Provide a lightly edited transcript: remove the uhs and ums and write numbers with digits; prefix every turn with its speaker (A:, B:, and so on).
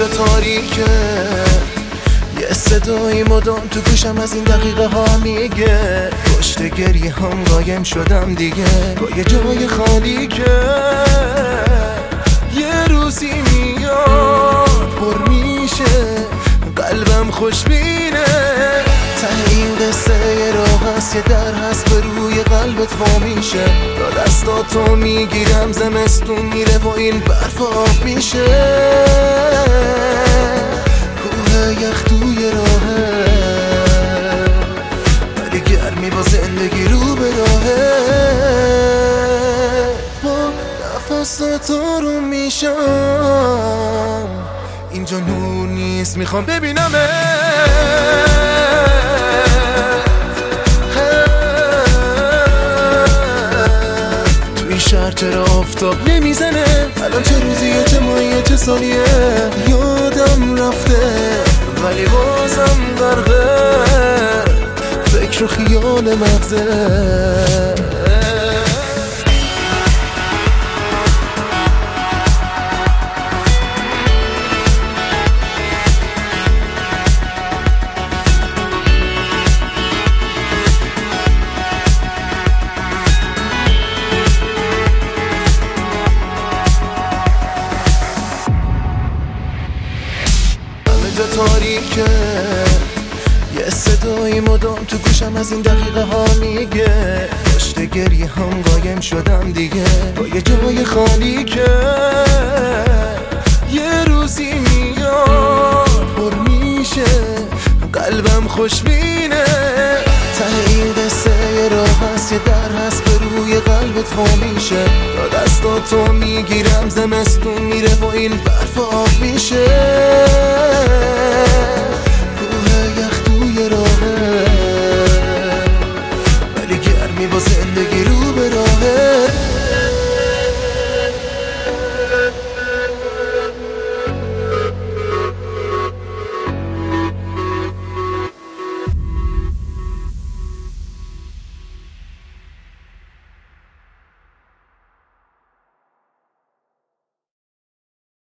A: جا تاریکه، یه صدای مدام تو گوشم از این دقیقه ها میگه پشت گریه هم قایم شدم دیگه، با یه جای خالی که یه روزی میاد پر میشه قلبم خوشبینه. ته این قصه یه راه هست، یه در هست به روی قلبت وا میشه، با دستاتو میگیرم زمستون میره و این برف آب میشه. کوه یخ توی راهه ولی گرمی با زندگی رو به راهه، با نفست تو میشم اینجا نور نیست میخوام ببینمه. توی شهر چرا آفتاب نمیزنه، الان چه روزیه چه ماهیه چه سالیه یادم رفته، ولی بازم غرقه فکر و خیال مغزه. تاریکه، یه صدای مدام تو گوشم از این دقیقه ها میگه پشت گریه هم قایم شدم دیگه، با یه جای خالی که یه روزی میاد پر میشه قلبم خوشبینه. ته این قصه یه راه هست، یه در هست به روی قلبت وا میشه، با دستاتو میگیرم زمستون میره و این برف آب میشه.